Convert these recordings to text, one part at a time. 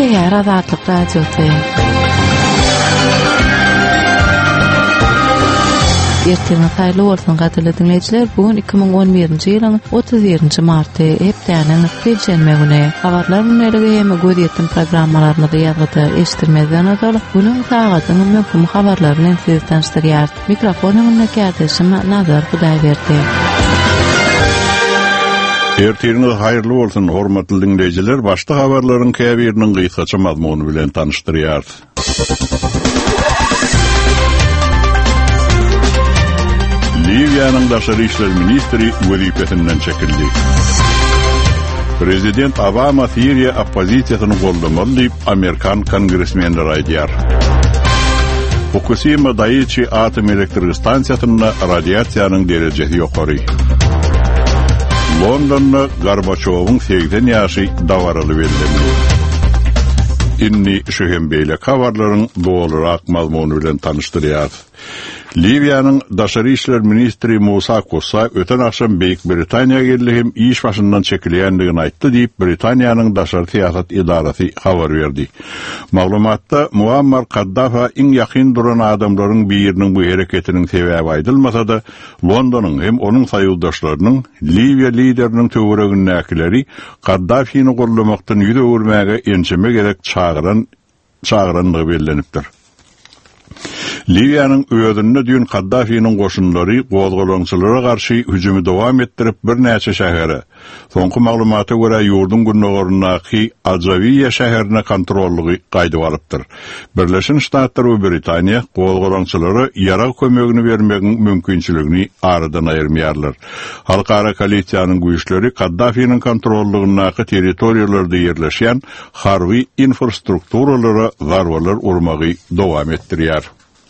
Teýär Azatlyk Radiosu. Ertemiz hayırlı olsun gaderly dinleyijiler. Bugün 2011-nji ýylyň 37-nji marty hepdäniň perşembe güni. Habarlar bilen hem göz ýetdim programmalaryny da ýazgyda eşitdirmezden öňe bugün sagatyň möhüm habarlary bilen sizi tanıştyrýar. Mikrofonyň näkädişim Nazar Hudaýberdi. Erteniz hayırlı olsun hormatly dinleyijiler. Başda habarlaryň käbiriniň gysgaça mazmuny bilen tanıştyrýar. Libya'nın Daşary işler ministri wezipetinden çekildi. Prezident Obama Siriya oppozisiýasyny gollamaly diýip Amerikan kongresmenleri aýdýar. Fukushima Daiichi atom elektrik stansiýasyna radiasiýanyň derejesi ýokary. Londonda Gorbaçowyň 80 ýaşy dawaraly berildi. Inni şu hem beýle habarlaryň dolarak mazmuny bilen tanıştyrýar. Libya'nın Daşary işler ministri Musa Kossa öten akşam Büyük Britaniýa geldi iş başından çekilýändigini aýtdy diýip Britaniýanyň Daşary siýasat idarasy habar berdi. Maglumatda Muammar Kaddafa iň ýakyn duran adamlaryň biriniň bu hereketiniň sebäbi aýdylmasa-da Londonyň hem onuň saýyldaşlarynyň Libya lideriniň töweregindekileri Kaddafi'ni gollamakdan ýüze öwürmäge ençeme gerek çağıranlygy bellenipdir. Libya'nın öýüdünde düýün Kaddafi'nin goşunlary gozgolaňçylara garşy hüjumy dowam etdirip bir näçe şähere. Soňky maglumata görä ýurdun günnogaryndaky Azawiya şäherine kontrollugy gaýdyp alypdyr. Birleşen Ştatlar we Britaniýa gozgolaňçylary ýara kömegini bermegiň mümkinçiligini aradan aýyrmaýarlar. Halkara koalisiýanyň güýçleri Kaddafi'nin kontrollugyndaky territoriýalarda ýerleşýän harby infrastrukturalary zarbalar urmagy dowam etdirýär.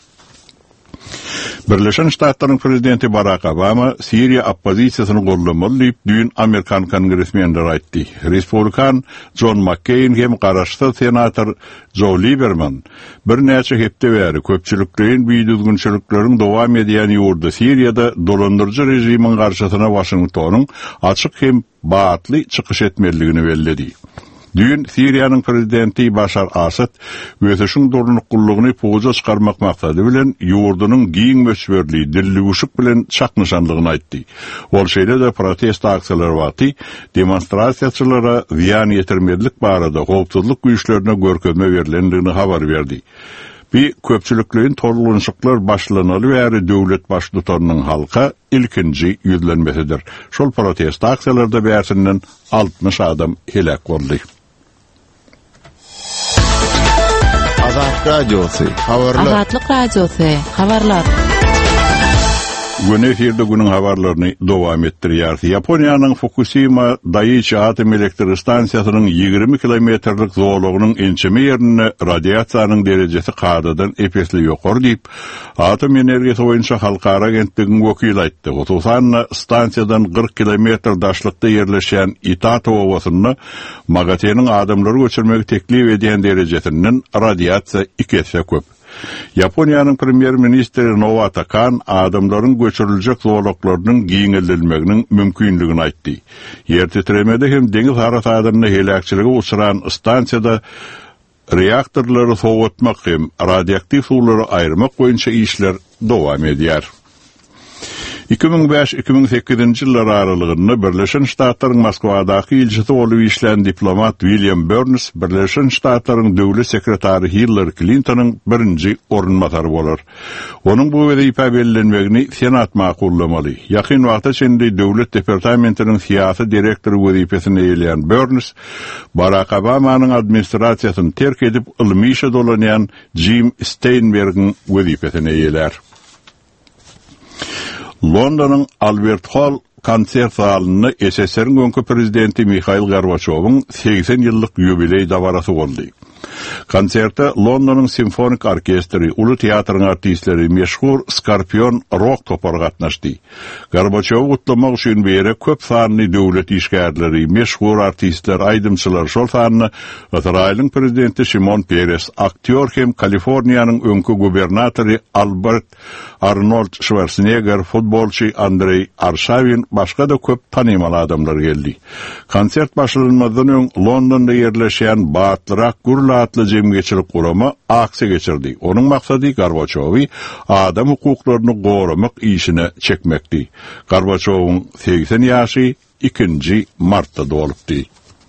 Birleşen Ştatlaryň prezidenti Barack Obama Siriya oppozisiýasyny gollamaly diýip düýün Amerikan kongresmenleri aýtdy. Respublikan John McCain hem garaşdy senator Joe Lieberman bir näçe hepde bäri köpçüliklerin biýdüzgünçilikleriň dowam edýän ýurda Siriýada dolandyrjy rejimiň garşysyna Washingtonyň açyk hem batly çykyş etmeligini belledi. Düýün Siriýanyň prezidenti Bashar Asad wezişiň dorunuklugyny poza çykarmak maksady bilen ýurdunyň giň möçberli dilligüşik bilen çaknyşanlygyny aýtdy. Ol şeýle de protest aksiýalary wagty demonstrasiýaçylara ziýan ýetirmezlik barada howpsuzlyk güýçlerine görkezme berilendigini habar berdi. Bir köpçülüklerin torulunçuklar başlanalı ve devlet başlıklarının halka ilkinci yüzlenmesidir. Şol protest aksiyalarda bersinden 60 adam helak oldu. Azatlyk Radiosu, habarlar. Azatlyk Radiosu, habarlar. Gün efirde günün habarlaryny dowam etdirýär. Ýaponiýanyň Fukushima Daiichi atom elektrik stansiýasynyň 20 kilometrlik zowlugynyň ençeme ýerine radiasiýanyň derejesi kadadan epesli ýokary diýip atom energiýasy boýunça halkara agentligiň wekili aýtdy. Hususan stansiýadan 40 kilometr daşlykda ýerleşýän Itato owasyny Magatenyň adamlary göçürmegi teklip edýän derejesinden radiasiýa 2 köp. Yaponiýanyň premier ministri Noa Takan adamlaryň göçüriljek zowlaklarynyň giňelilmeginiň mümkinligini aýtdy. Ýer titremede hem deňiz haratadyny helakçylyga uçuran stansiýada reaktorlary sowatmak hem radioaktiv suwlary aýyrmak boýunça işler dowam edýär. 2005-2008 ýyllar aralygynda Birleşen Ştatlaryň Moskwadaky ilçisi bolup işlän diplomat William Burns Birleşen Ştatlaryň döwlet sekretary Hillary Clinton'yň birinji ornmatary bolar. Onuň bu wezipe bellenmegini Senat makullamaly. Ýakyn wagtda içinde döwlet departamentiniň siýasy direktory wezipesini eýleýän Burns Barack Obamanyň administrasiýasyny terk edip ilmi işe dolanýan Jim Steinberg'iň wezipesini eýler. Londonyň Albert Hall konsert salyny SSR'ň öňkü prezidenti Mikhail Gorbaçowyň 80 ýyllyk ýubiley dawarasy boldy. Konsertte London'un Simfonik Orkestri, Ulu Teatrın artistleri meşhur Skorpion rock topar gatnaşdy. Gorbaçow gutlamak üçin bere köp sanly döwlet işgärleri, meşhur artistler, aýdymçylar şol sanly Izraýlyň prezidenti Shimon Peres, aktyor hem Kaliforniýanyň öňkü gubernatory Albert Arnold Schwarzenegger, futbolçy Andrei Arshavin, başga da köp tanymaly adamlar geldi. Konsert başlanmadan öň Londonda yerleşen Baatlyrak Gurlatly jemgyçilik guramy aksiýa geçirdi. Onuň maksady Gorbaçowy adam hukuklaryny goramak işine çekmekdi. Gorbaçowyň 80 ýaşy 2 martda dolupdy.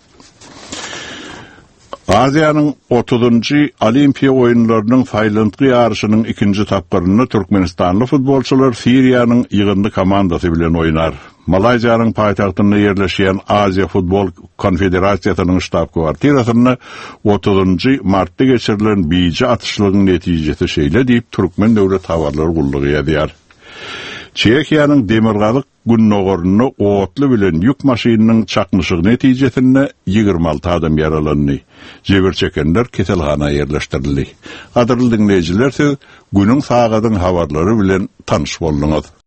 Aziýanyň 30-njy Olimpiýa oýunlarynyň faýlantly ýarşynyň 2-nji tapgyryny Türkmenistanly futbolçylar Siriýanyň ýygynly komandasy bilen oýnar. Malayziýanyň paýtagtynda ýerleşýän Aziýa Futbol Konfederasiýasynyň ştab-kwartirasyny 30-njy martda geçirilen biýji atyşlygyň netijesi şeýle diýip Türkmen döwlet habarlary gullugy ýazýar. Çekiýanyň demirgalyk günnogoruny otly bilen ýük maşynynyň çakmyşygy netijesinde 26 adam yaralandy. Jeber çekenler keselhana ýerleşdirildi. Adyrly dinleýijiler, siz günüň sagadyň habarlary bilen tanyş bolduňuz.